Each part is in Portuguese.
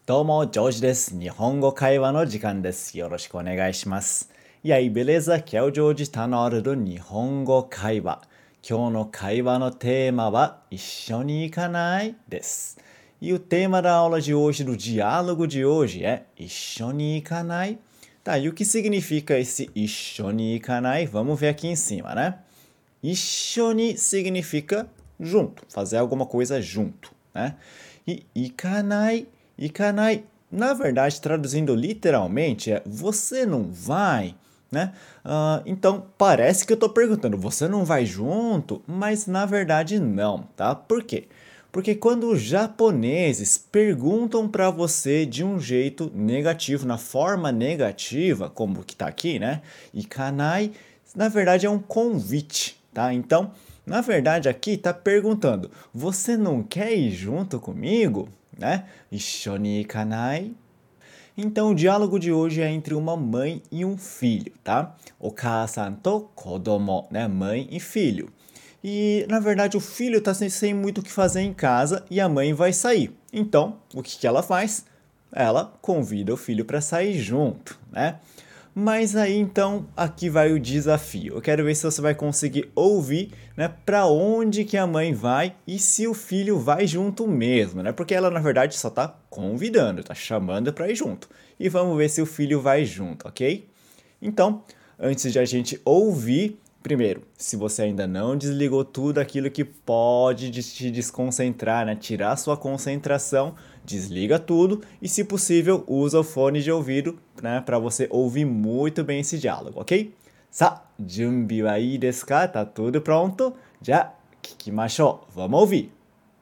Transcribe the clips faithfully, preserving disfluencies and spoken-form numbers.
どうも、ジョージです。日本語会話の時間です。よろしくお願いします。E aí, beleza? Aqui é o Joji, tá na hora do Nihongo Kaiwa. 今日の会話のテーマは一緒に行かないです。E o tema da aula de hoje, do diálogo de hoje, é 一緒に行かない。Tá, e o que significa esse 一緒に行かない? Vamos ver aqui em cima, né? 一緒に significa junto, fazer alguma coisa junto, né? E 行かない Ikanai, na verdade, traduzindo literalmente, é você não vai, né? Uh, então, parece que eu estou perguntando, você não vai junto? Mas, na verdade, não, tá? Por quê? Porque quando os japoneses perguntam para você de um jeito negativo, na forma negativa, como que tá aqui, né? Ikanai, na verdade, é um convite, tá? Então, na verdade, aqui está perguntando, você não quer ir junto comigo? Né? Ishoni ikanai. Então, o diálogo de hoje é entre uma mãe e um filho, tá? Oka-san to kodomo, né? Mãe e filho. E, na verdade, o filho está sem, sem muito o que fazer em casa e a mãe vai sair. Então, o que, que ela faz? Ela convida o filho para sair junto, né? Mas aí, então, aqui vai o desafio. Eu quero ver se você vai conseguir ouvir, né, para onde que a mãe vai e se o filho vai junto mesmo, né? Porque ela, na verdade, só tá convidando, tá chamando para ir junto. E vamos ver se o filho vai junto, ok? Então, antes de a gente ouvir, primeiro, se você ainda não desligou tudo aquilo que pode te desconcentrar, né, tirar sua concentração, desliga tudo e, se possível, usa o fone de ouvido, né, para você ouvir muito bem esse diálogo, ok? Sa, junbi wa ii desu ka? Tá tudo pronto? Já, kikimashou. Vamos ouvir.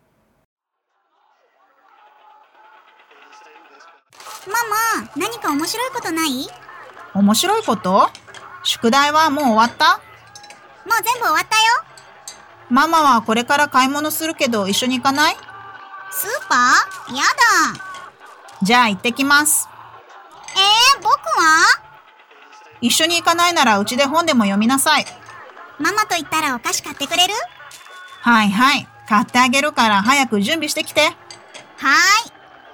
Mama, 何か面白いことない? 面白いこと?宿題はもう終わった? もう全部終わったよ。 ママはこれから買い物するけど一緒に行かない? スーパー?やだ。 じゃあ行ってきます。 えー、僕は? 一緒に行かないならうちで本でも読みなさい。 ママと言ったらお菓子買ってくれる? はいはい。買ってあげるから早く準備してきて。はーい。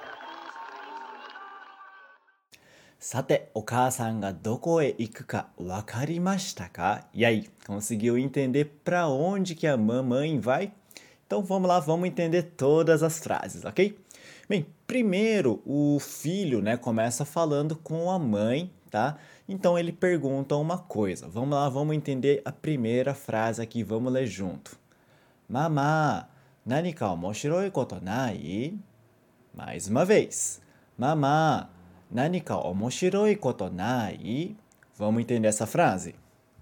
さて、お母さんがどこへ行くか分かりましたか? E aí, conseguiu entender para onde que a mamãe vai? Então vamos lá, vamos entender todas as frases, ok? Bem, primeiro o filho, né, começa falando com a mãe, tá? Então ele pergunta uma coisa. Vamos lá, vamos entender a primeira frase aqui, vamos ler junto. Mamá, nanika omoshiroi koto nai? Mais uma vez. Mamá, nanika omoshiroi koto nai? Vamos entender essa frase?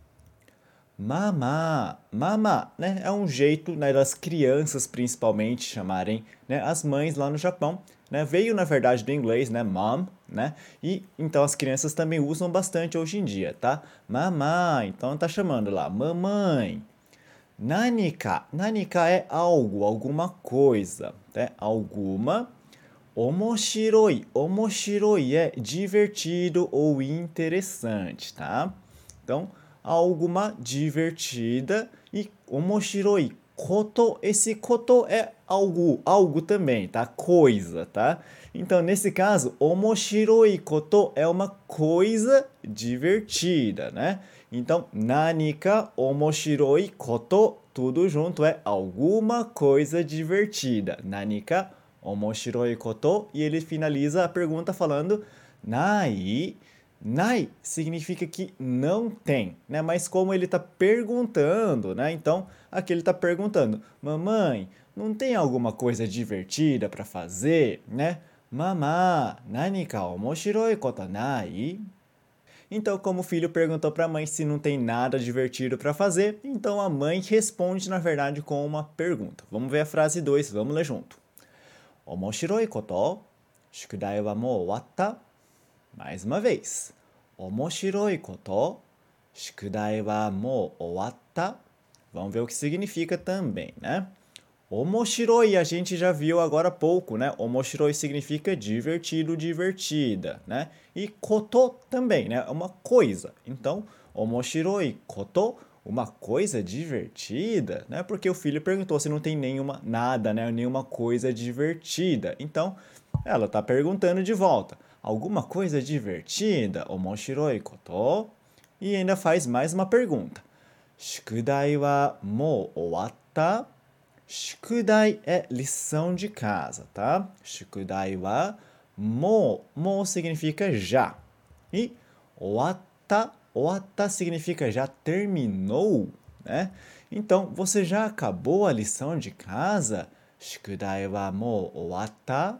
Mamá, mamá, né? É um jeito, né, das crianças principalmente chamarem, né, as mães lá no Japão, né? Veio na verdade do inglês, né, mom, né? E então as crianças também usam bastante hoje em dia, tá? Mamá, então tá chamando lá, mamãe. Nanika, nanika é algo, alguma coisa, né? Alguma. Omoshiroi, omoshiroi é divertido ou interessante, tá? Então, alguma divertida e omoshiroi koto, esse koto é algo, algo também, tá? Coisa, tá? Então, nesse caso, omoshiroi koto é uma coisa divertida, né? Então, nanika omoshiroi koto, tudo junto é alguma coisa divertida. Nanika omoshiroi koto, e ele finaliza a pergunta falando nai. Nai significa que não tem, né? Mas como ele está perguntando, né? Então, aqui ele está perguntando, mamãe, não tem alguma coisa divertida para fazer, né? Mamá, nanika omoshiroi koto nai? Então, como o filho perguntou para a mãe se não tem nada divertido para fazer, então a mãe responde, na verdade, com uma pergunta. Vamos ver a frase dois, vamos ler junto. Omoshiroi koto? Shukudai wa mou owatta? Mais uma vez. Omoshiroi koto? Shukudai wa mou owatta? Vamos ver o que significa também, né? Omoshiroi a gente já viu agora há pouco, né? Omoshiroi significa divertido, divertida, né? E koto também, né? É uma coisa. Então, omoshiroi koto, uma coisa divertida, né? Porque o filho perguntou se não tem nenhuma, nada, né? Nenhuma coisa divertida. Então, Ela está perguntando de volta. Alguma coisa divertida? Omoshiroi koto? E ainda faz mais uma pergunta. Shukudai wa mou owatta? Shukudai é lição de casa, tá? Shukudai wa mou. Mou significa já. E owatta, owatta significa já terminou, né? Então, você já acabou a lição de casa? Shukudai wa mou owatta?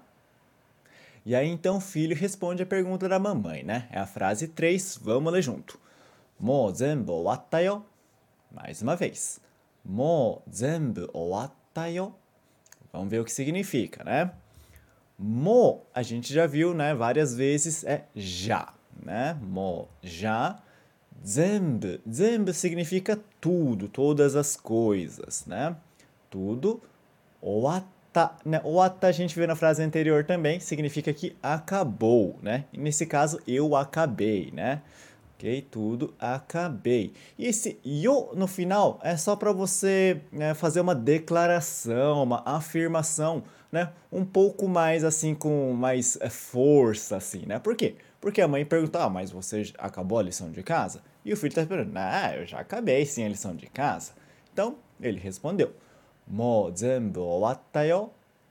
E aí, então, o filho responde a pergunta da mamãe, né? É a frase três, vamos ler junto. Mou zenbu owatta yo? Mais uma vez. Mou zenbu owatta yo? Vamos ver o que significa, né? Mo, a gente já viu, né? Várias vezes é já, né? Mo, já. Zenbu, zenbu significa tudo, todas as coisas, né? Tudo. Owatta, né? Owatta a gente viu na frase anterior também, significa que acabou, né? E nesse caso, eu acabei, né? Ok, tudo acabei. E esse yo no final é só para você, né, fazer uma declaração, uma afirmação, né? Um pouco mais assim, com mais é, força, assim, né? Por quê? Porque a mãe perguntou, ah, mas você já acabou a lição de casa? E o filho está esperando, ah, eu já acabei sim a lição de casa. Então, ele respondeu, Mou zenbu owatta yo?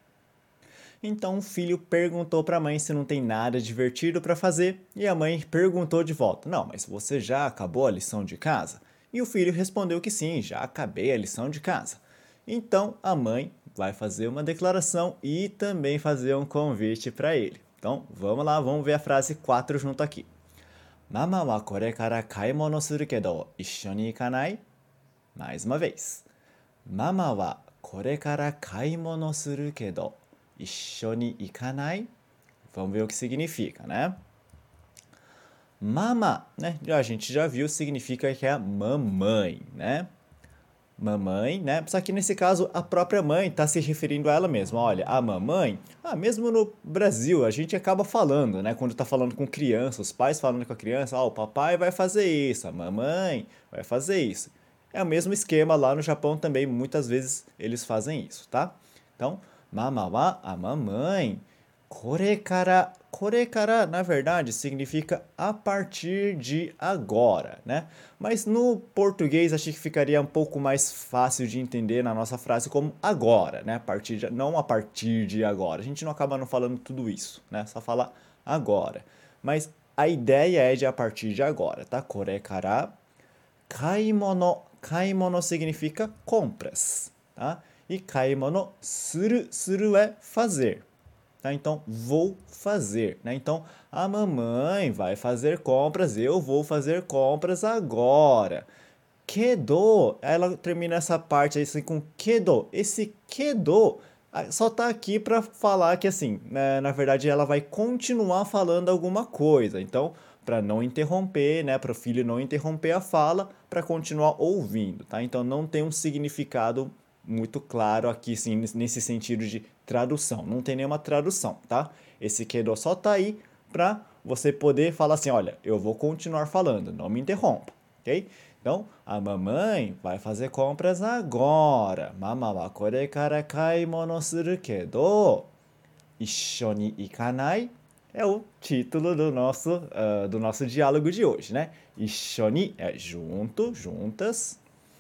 Então o filho perguntou para a mãe se não tem nada divertido para fazer e a mãe perguntou de volta: Não, mas você já acabou a lição de casa? E o filho respondeu que sim, já acabei a lição de casa. Então a mãe vai fazer uma declaração e também fazer um convite para ele. Então vamos lá, vamos ver a frase quatro junto aqui. Mama wa kore kara kaimono suru kedo issho ni ikanai? Mais uma vez. Mama wa kore kara kaimono suru kedo issho ni ikanai? Vamos ver o que significa, né? Mama, né? A gente já viu, significa que é a mamãe, né? Mamãe, né? Só que nesse caso a própria mãe está se referindo a ela mesma. Olha, a mamãe, ah, mesmo no Brasil a gente acaba falando, né? Quando está falando com criança, os pais falando com a criança, ah, o papai vai fazer isso, a mamãe vai fazer isso. É o mesmo esquema lá no Japão também, muitas vezes eles fazem isso, tá? Então, mama wa, a mamãe. Korekara, korekara, na verdade, significa a partir de agora, né? Mas no português acho que ficaria um pouco mais fácil de entender na nossa frase como agora, né? A partir de, não a partir de agora. A gente não acaba não falando tudo isso, né? Só falar agora. Mas a ideia é de a partir de agora, tá? Korekara, kaimono. Kaimono significa compras, tá? E kaimono suru, suru é fazer. Tá? Então, vou fazer, né? Então, a mamãe vai fazer compras, eu vou fazer compras agora. Kedo, ela termina essa parte aí assim com kedo. Esse kedo só tá aqui para falar que assim, né, na verdade ela vai continuar falando alguma coisa. Então, para não interromper, né, para o filho não interromper a fala, para continuar ouvindo, tá? Então não tem um significado muito claro aqui, sim, nesse sentido de tradução. Não tem nenhuma tradução, tá? Esse kedo só tá aí para você poder falar assim, olha, eu vou continuar falando, não me interrompa, ok? Então, a mamãe vai fazer compras agora. Mama wa kore kara kaimono suru kedo, issho ni ikanai? É o título do nosso, uh, do nosso diálogo de hoje, né? Issho ni é junto, juntas.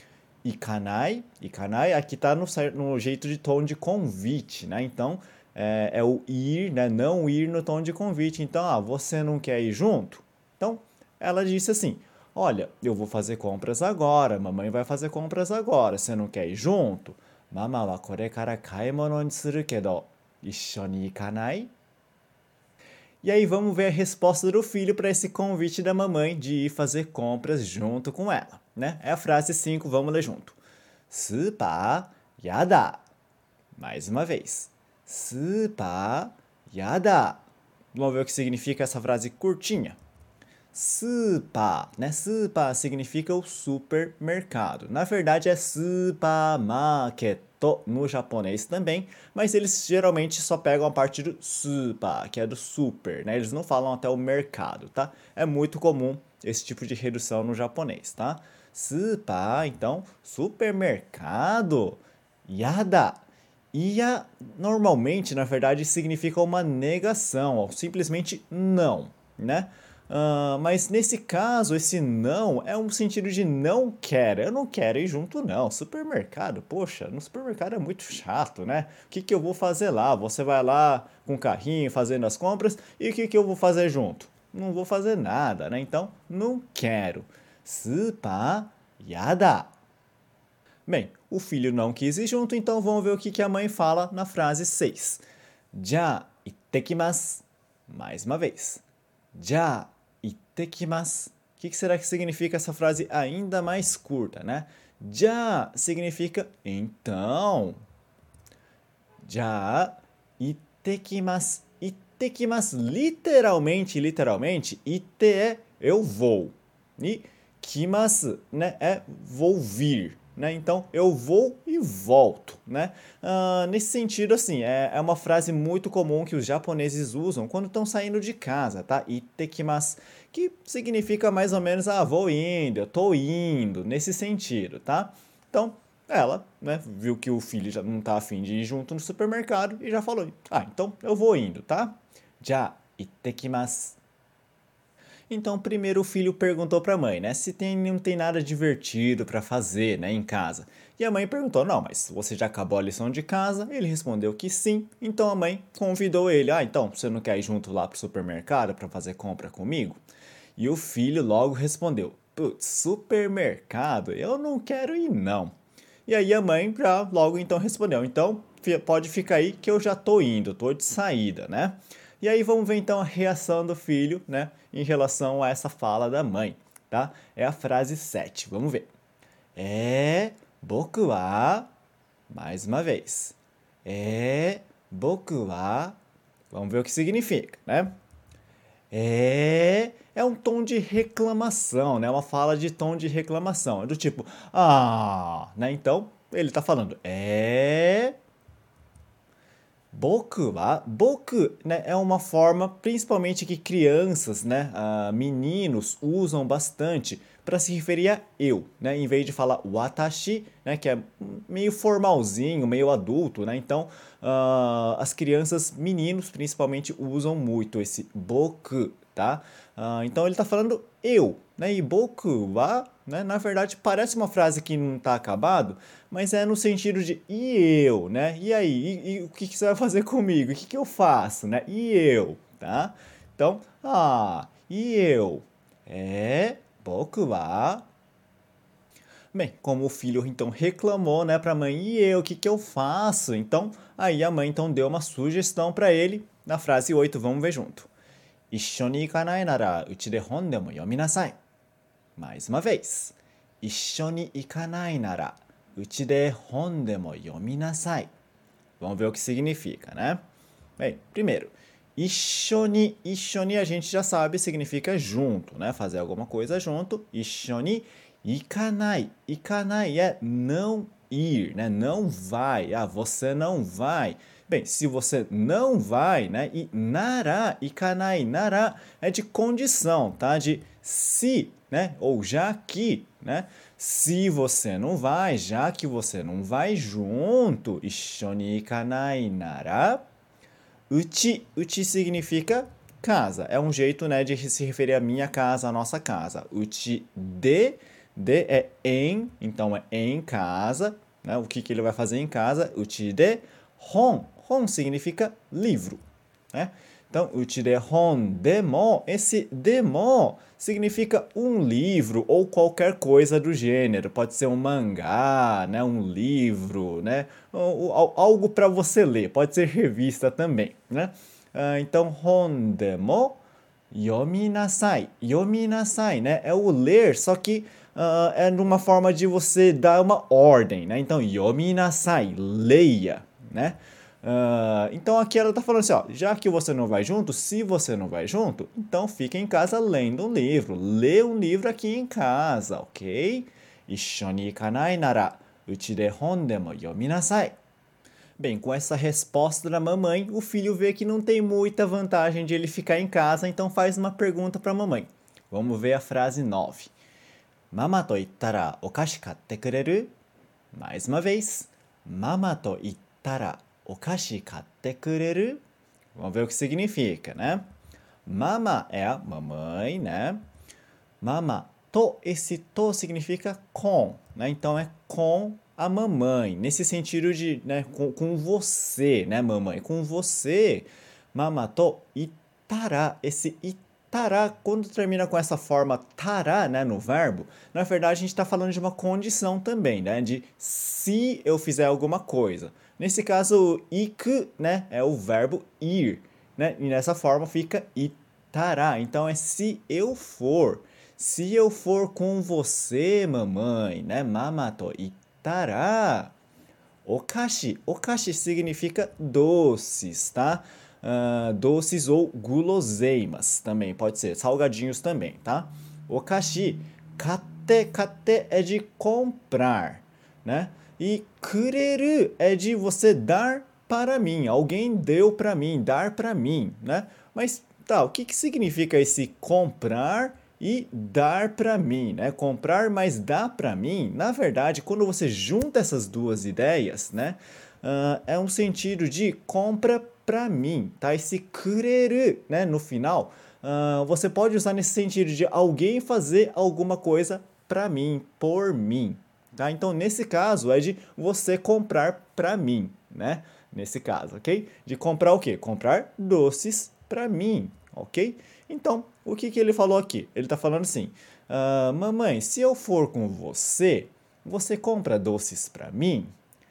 Ikanai, ikanai, aqui tá no, no jeito de tom de convite, né? Então, é, é o ir, né? Não ir no tom de convite. Então, ah, você não quer ir junto? Então, ela disse assim, olha, eu vou fazer compras agora, mamãe vai fazer compras agora, você não quer ir junto? Mama wa kore kara kaimono ni suru kedo, issho ni ikanai? E aí vamos ver a resposta do filho para esse convite da mamãe de ir fazer compras junto com ela, né? É a frase cinco, vamos ler junto. Super yada. Mais uma vez. Super yada. Vamos ver o que significa essa frase curtinha. Super, né? Super significa o supermercado. Na verdade é supermarket no japonês também, mas eles geralmente só pegam a parte do super, que é do super, né? Eles não falam até o mercado, tá? É muito comum esse tipo de redução no japonês, tá? Super, então, supermercado. Yada. ia normalmente, na verdade, significa uma negação, ou simplesmente não, né? Uh, mas nesse caso, esse não é um sentido de não quero. Eu não quero ir junto, não. Supermercado, poxa, no supermercado é muito chato, né? O que, que eu vou fazer lá? Você vai lá com o carrinho fazendo as compras e o que, que eu vou fazer junto? Não vou fazer nada, né? Então, não quero. Super yada. Bem, o filho não quis ir junto, então vamos ver o que, que a mãe fala na frase seis. Já ittekimasu. Mais uma vez. Já ittekimasu. O que, que será que significa essa frase ainda mais curta, né? Já significa então. Já ittekimasu. Ittekimasu, literalmente, literalmente, ite é eu vou. E kimasu, né, é vou vir. Né? Então, eu vou e volto, né? Uh, nesse sentido, assim, é, é uma frase muito comum que os japoneses usam quando estão saindo de casa, tá? Ittekimasu, que significa mais ou menos, ah, vou indo, eu tô indo, nesse sentido, tá? Então, ela, né, viu que o filho já não tá afim de ir junto no supermercado e já falou, ah, então eu vou indo, tá? Já, ittekimasu. Então, primeiro o filho perguntou para a mãe, né, se tem, não tem nada divertido para fazer, né, em casa. E a mãe perguntou, não, mas você já acabou a lição de casa? Ele respondeu que sim. Então a mãe convidou ele, ah, então você não quer ir junto lá pro supermercado para fazer compra comigo? E o filho logo respondeu, putz, supermercado? Eu não quero ir não. E aí a mãe já logo então respondeu, então pode ficar aí que eu já tô indo, tô de saída, né? E aí vamos ver então a reação do filho, né, em relação a essa fala da mãe, tá? É a frase sete, vamos ver. É, boku wa, mais uma vez. É, boku wa, vamos ver o que significa, né? É, é um tom de reclamação, né? Uma fala de tom de reclamação, é do tipo, ah, né? Então, ele tá falando, é... Boku wa, boku, né, é uma forma principalmente que crianças, né, uh, meninos usam bastante para se referir a eu, né, em vez de falar watashi, né, que é meio formalzinho, meio adulto, né, então uh, as crianças, meninos principalmente, usam muito esse boku, tá? Uh, então ele está falando eu, né, e boku wa, né, na verdade parece uma frase que não está acabado, mas é no sentido de e eu, né? E aí, e, e o que, que você vai fazer comigo? O que, que eu faço, né? E eu, tá? Então, ah, e eu? É, boku wa. Bem, como o filho então reclamou, né, para a mãe, e eu, o que, que eu faço? Então, aí a mãe então deu uma sugestão para ele na frase oito, vamos ver junto. Issho ni ikanai nara uchi de hon demo yominasai. Mais uma vez. Issho ni ikanai nara uchi de hon demo yominasai. Vamos ver o que significa, né? Bem, primeiro, issho ni, issho ni a gente já sabe significa junto, né? Fazer alguma coisa junto. Issho ni ikanai. Ikanai é não ir, né? Não vai. Ah, você não vai. Bem, se você não vai, né? E nara, ikanai, nara é de condição, tá? De se, né? Ou já que, né? Se você não vai, já que você não vai junto, issho ni ikanai nara, uchi, uchi significa casa. É um jeito, né, de se referir à minha casa, à nossa casa. Uchi de, de é em, então é em casa, né? O que, que ele vai fazer em casa? Uchi de hon. Hon significa livro, né? Então, uchi de hon demo, esse demo significa um livro ou qualquer coisa do gênero. Pode ser um mangá, né? Um livro, né? Algo para você ler. Pode ser revista também, né? Então, hon demo yominasai. Yominasai, né? É o ler, só que uh, é numa forma de você dar uma ordem, né? Então, yominasai, leia, né? Uh, então aqui ela tá falando assim, ó, já que você não vai junto, se você não vai junto, então fica em casa lendo um livro, lê um livro aqui em casa, ok? Issho ni ikanai nara uchi de hon demo yominasai. Bem, com essa resposta da mamãe, o filho vê que não tem muita vantagem de ele ficar em casa, então faz uma pergunta para a mamãe. Vamos ver a frase nove. Mama to ittara okashi katte kureru? Mais uma vez. Mama to ittara たらお菓子買ってくれる? Vamos ver o que significa, né? Mama é a mamãe, né? Mama, to, esse to significa com, né? Então é com a mamãe, nesse sentido de, né, com, com você, né, mamãe? Com você, mama to itara, esse itara, quando termina com essa forma tará, né, no verbo, na verdade a gente está falando de uma condição também, né, de se eu fizer alguma coisa. Nesse caso, o iku, né, é o verbo ir, né, e nessa forma fica itara, então é se eu for. Se eu for com você, mamãe, né, mama to itara. Okashi, okashi significa doces, tá? Uh, doces ou guloseimas também, pode ser, salgadinhos também, tá? Okashi, katte, katte é de comprar, né? E kureru é de você dar para mim, alguém deu para mim, dar para mim, né? Mas, tá, o que, que significa esse comprar e dar para mim, né? Comprar mais dar para mim, na verdade, quando você junta essas duas ideias, né? Uh, é um sentido de compra para mim, tá? Esse kureru, né? No final, uh, você pode usar nesse sentido de alguém fazer alguma coisa para mim, por mim, tá? Então, nesse caso, é de você comprar para mim, né? Nesse caso, ok? De comprar o quê? Comprar doces para mim, ok? Então, o que, que ele falou aqui? Ele está falando assim, uh, mamãe, se eu for com você, você compra doces para mim?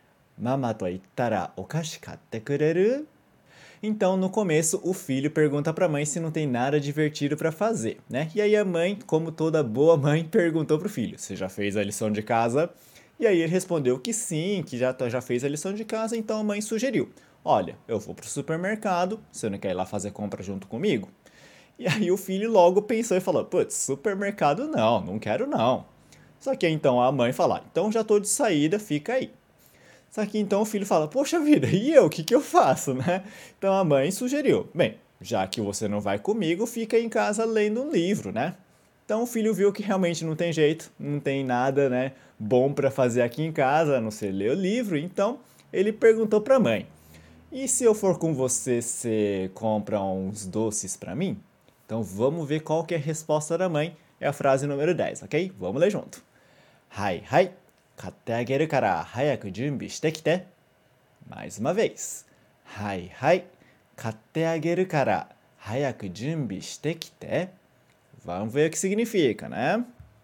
Mama to ittara okashi katte kureru? Então, no começo, o filho pergunta para a mãe se não tem nada divertido para fazer, né? E aí a mãe, como toda boa mãe, perguntou para o filho, você já fez a lição de casa? E aí ele respondeu que sim, que já, já fez a lição de casa, então a mãe sugeriu, olha, eu vou para o supermercado, você não quer ir lá fazer compra junto comigo? E aí o filho logo pensou e falou, putz, supermercado não, não quero não. Só que então a mãe fala, então já tô de saída, fica aí. Só que então o filho fala, poxa vida, e eu, o que que eu faço, né? Então a mãe sugeriu, bem, já que você não vai comigo, fica em casa lendo um livro, né? Então o filho viu que realmente não tem jeito, não tem nada, né, bom para fazer aqui em casa, a não ser ler o livro, então ele perguntou para a mãe, e se eu for com você, você compra uns doces para mim? Então vamos ver qual que é a resposta da mãe. É a frase número dez, ok? Vamos ler junto. Hai, hai, katte ageru kara hayaku junbi shite kite. Mais uma vez. Hai, hai, katte ageru kara hayaku junbi shite kite. Vamos ver o que significa, né?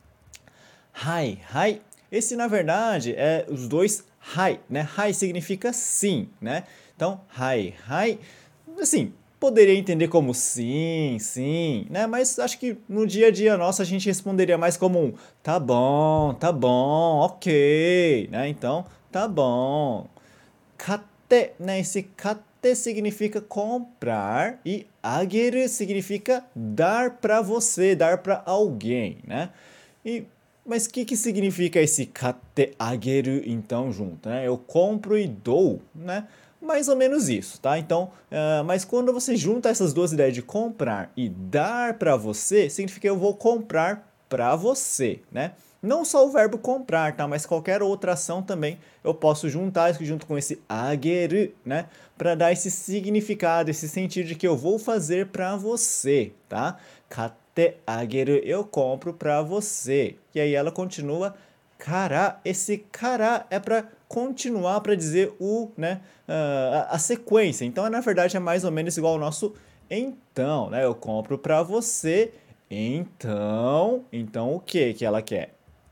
Hai, hai. Esse, na verdade, é os dois hai, né? Hai significa sim, né? Então, hai, hai, assim, poderia entender como sim, sim, né? Mas acho que no dia a dia nosso a gente responderia mais como um tá bom, tá bom, ok, né? Então, tá bom. Katte, né? Esse katte significa comprar e ageru significa dar para você, dar para alguém, né? E mas o que, que significa esse katte ageru então junto, né? Eu compro e dou, né? Mais ou menos isso, tá? Então, uh, mas quando você junta essas duas ideias de comprar e dar para você, significa eu vou comprar para você, né? Não só o verbo comprar, tá? Mas qualquer outra ação também eu posso juntar isso junto com esse ageru, né? Para dar esse significado, esse sentido de que eu vou fazer para você, tá? Katte ageru, eu compro para você. E aí ela continua kara. Esse kara é para continuar, para dizer o, né, uh, a, a sequência. Então, na verdade, é mais ou menos igual ao nosso então, né? Eu compro para você, então... Então, o que que ela quer?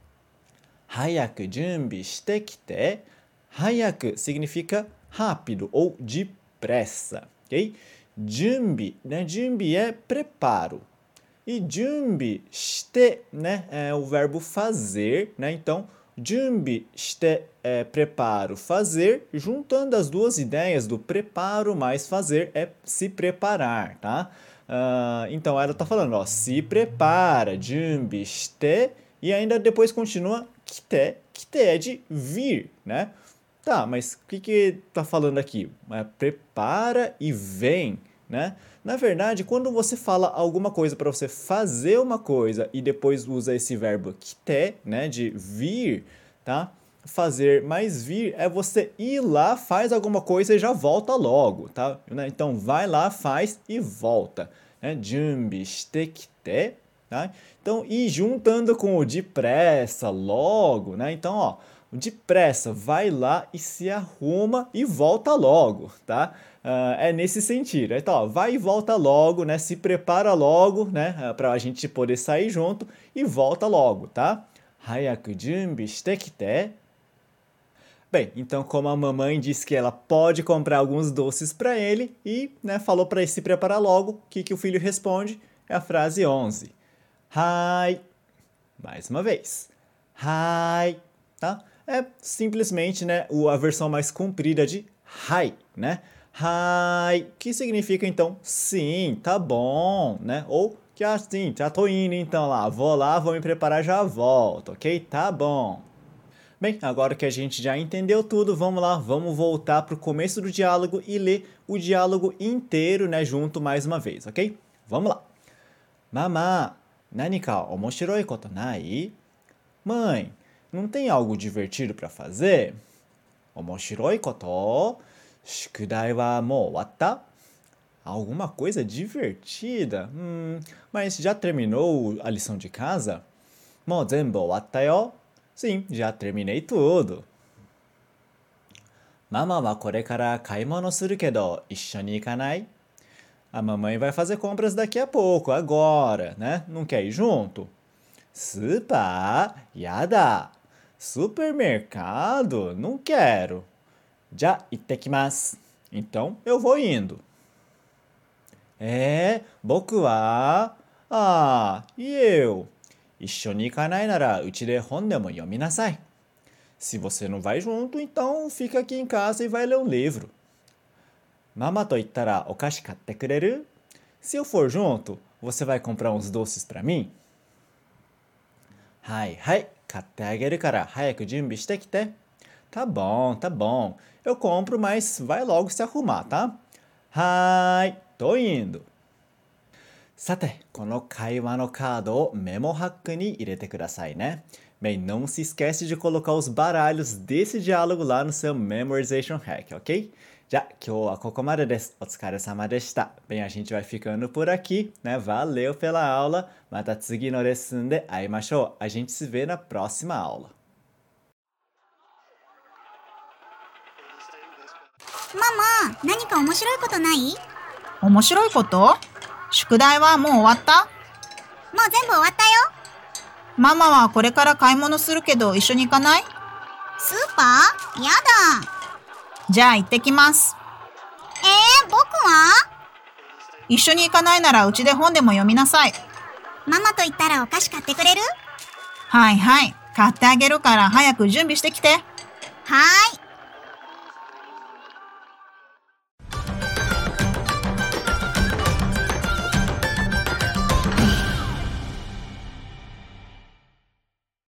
Hayaku junbi shite kite. Hayaku significa rápido ou depressa, ok? Junbi, né? Junbi é preparo. E junbi shite, né, é o verbo fazer, né? Então, junbi shite é preparo, fazer. Juntando as duas ideias do preparo mais fazer é se preparar, tá? Uh, então, ela tá falando, ó, se prepara, junbi shite, e ainda depois continua kite. Kite é de vir, né? Tá, mas o que que tá falando aqui? É, prepara e vem, né? Na verdade, quando você fala alguma coisa para você fazer uma coisa e depois usa esse verbo kite, né, de vir, tá? fazer mais vir é você ir lá, faz alguma coisa e já volta logo, tá? Então, vai lá, faz e volta. Né? Junbi shite kite, tá? Então, ir juntando com o depressa, logo, né? Então, ó, depressa, vai lá e se arruma e volta logo, tá? Uh, é nesse sentido. Então, ó, vai e volta logo, né? Se prepara logo, né? Uh, pra gente poder sair junto e volta logo, tá? Hayaku junbi shite kite. Bem, então como a mamãe disse que ela pode comprar alguns doces para ele e, né, falou para ele se preparar logo, o que, que o filho responde? É a frase onze. Hai. Mais uma vez. Hai. Tá? É simplesmente, né, a versão mais comprida de hai, né? Hai, que significa então sim, tá bom, né? Ou que assim, já tô indo então lá, vou lá, vou me preparar, já volto, ok? Tá bom. Bem, agora que a gente já entendeu tudo, vamos lá, vamos voltar para o começo do diálogo e ler o diálogo inteiro, né, junto mais uma vez, ok? Vamos lá. Mama, nanika omoshiroi koto nai? Mãe, não tem algo divertido para fazer? Omoshiroi koto? Shukudai wa mou owatta? Alguma coisa divertida? Hum, mas já terminou a lição de casa? Mou zenbu owatta yo? Sim, já terminei tudo. Mama wa kore kara kaimono suru kedo, issho ni ikanai? A mamãe vai fazer compras daqui a pouco, agora, né? Não quer ir junto? Supa, yada. Supermercado? Não quero. Já ittekimasu. Então, eu vou indo. É, boku wa? Ah, e eu? Issho ni ikanai nara uchi de hon demo yominasai. Se você não vai junto, então fica aqui em casa e vai ler um livro. Mama to ittara okashi katte kureru? Se eu for junto, você vai comprar uns doces para mim? Hai, hai, katte ageru kara hayaku junbi shite kite. Tá bom, tá bom. Eu compro, mas vai logo se arrumar, tá? Hai, tô indo. さて、この会話のカードをメモハックに入れてくださいね。Bem, não se esquece de colocar os baralhos desse diálogo lá no seu Memorization Hack, ok? じゃあ、今日はここまでです。お疲れ様でした。Bem, a gente vai ficando por aqui, né? Valeu pela aula. また次のレッスンで会いましょう。A gente se vê na próxima aula. ママ、何か面白いことない？ 面白いこと？宿題はもう終わった？ もう全部終わったよ。 ママはこれから買い物するけど一緒に行かない？ スーパー？やだ。 じゃあ行ってきます。 えー、僕は？ 一緒に行かないならうちで本でも読みなさい。 ママと言ったらお菓子買ってくれる？ はいはい。買ってあげるから早く準備してきて。 はーい。